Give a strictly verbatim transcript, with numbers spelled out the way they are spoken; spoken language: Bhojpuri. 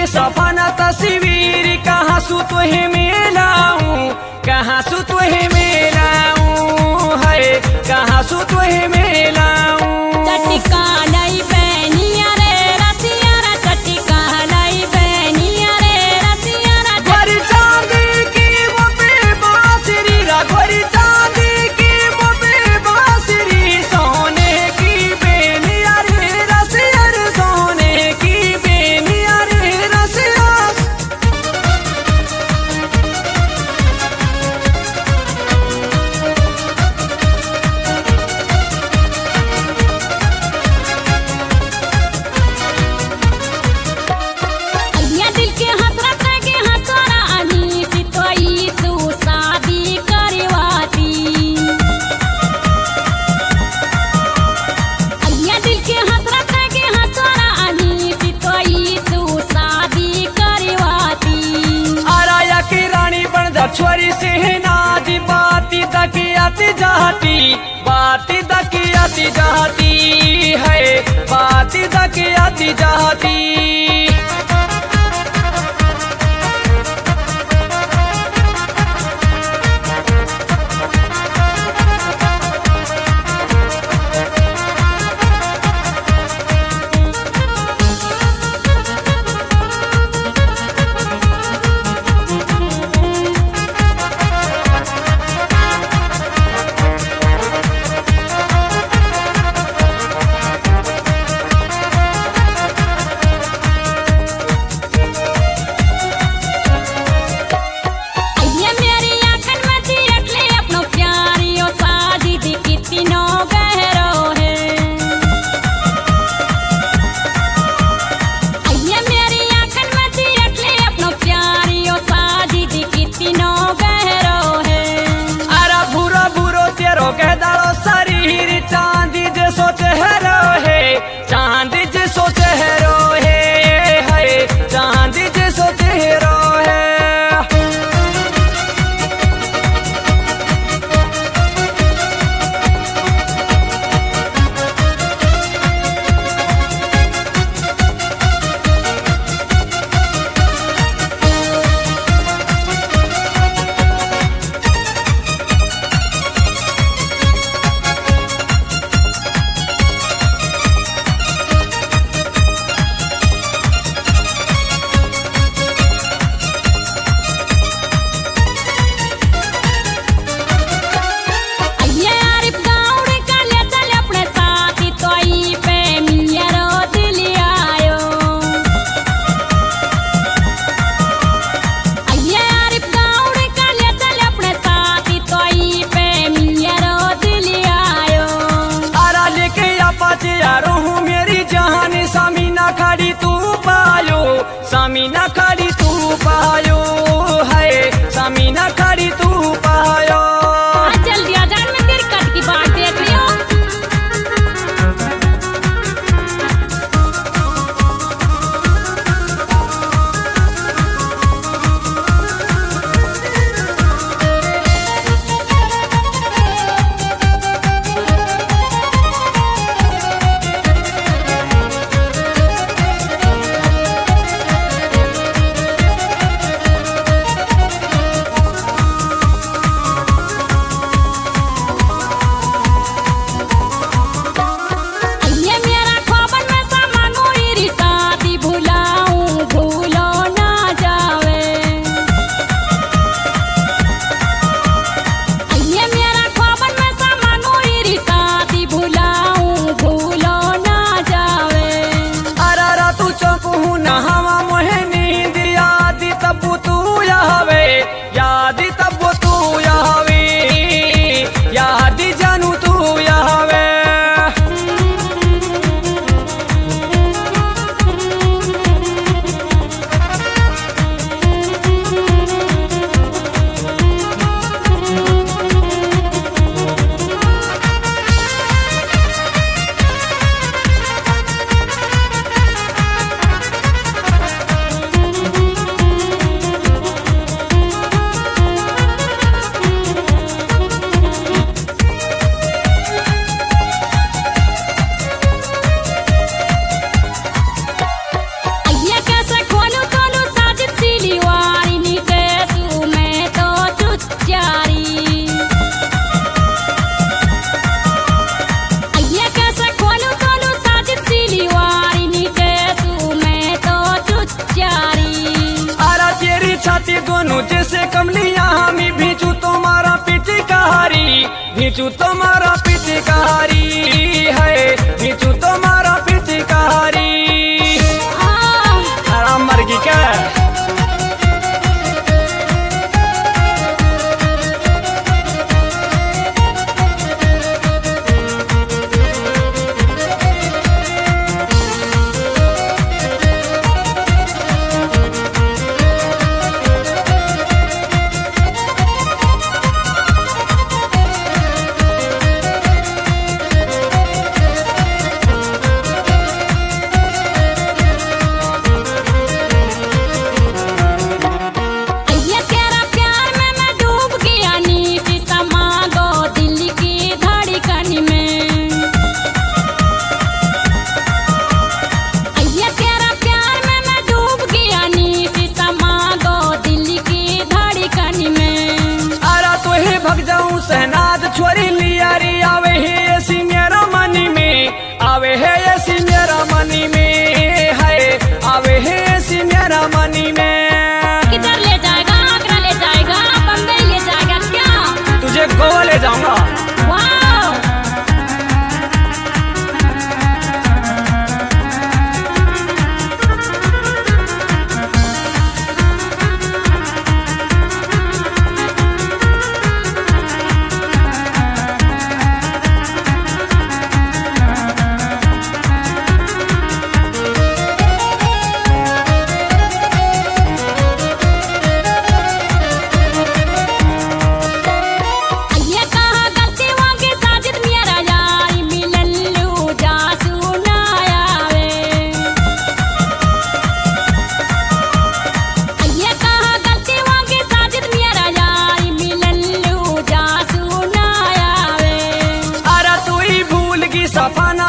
सपना तस्वीर कहाँ सु तुहे मिलाऊं, कहाँ सु तुहे मिलाऊं है, कहाँ सु तुहे मिलाऊं। चटका लाई बहनिया रे रसिया रा, चटका लाई बहनिया रे रसिया रा। गोरी चांदी की वो पे बांसुरी रा, गोरी चांदी की वो पे बांसुरी, सोने की बेनिया रे रसिया रे, सोने की बेनिया रे रसिया। अइया दिल के हसरत के हसरा अनी सितोई सु शादी करवाती। अइया दिल के हसरत के हसरा अनी सितोई सु शादी करवाती। आराया की रानी बन जा छोरी से नाजी, बाती दकियाती जाती, बाती दकियाती जाती है, बाती दकियाती जाती। खींचू तुम्हारा पिचकारी है, खींचू तुम्हारा पिचकारी। आराम मरगी क्या सहनाद छोरी लियारी आवे है सिंगरा मनी में, आवे है ये सिंगरा मनी में, है आवे है सिंगरा मनी में। किधर ले जाएगा? आगरा ले जाएगा? बम्बई ले जाएगा क्या? तुझे गोवा ले जाऊंगा। सफाना